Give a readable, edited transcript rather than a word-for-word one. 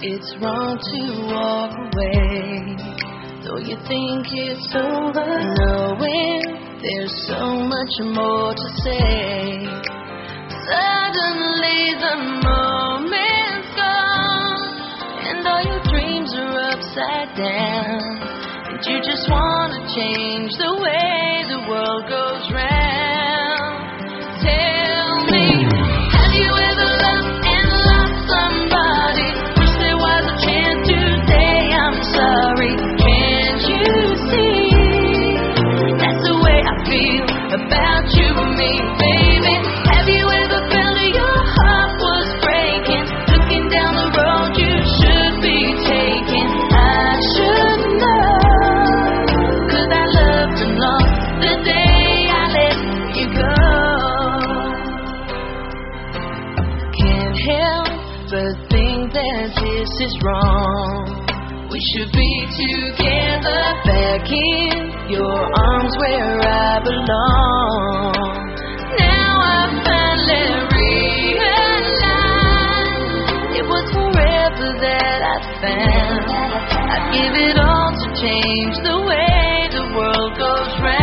It's wrong to walk away, though you think it's over, knowing there's so much more to say. Suddenly the moment's gone, and all your dreams are upside down, and you just want to change the way the world goes round. Tell me, have you ever loved and lost somebody? Wish there was a chance to say I'm sorry. Can't you see that's the way I feel about you and me, baby? Have you ever felt your heart was breaking, looking down the road you should be taking? I should know, 'cause I loved and lost the day I let you go. Can't help but think that this is wrong. We should be together, back in your arms where I belong. Now I finally realize it was forever that I found. I'd give it all to change the way the world goes round.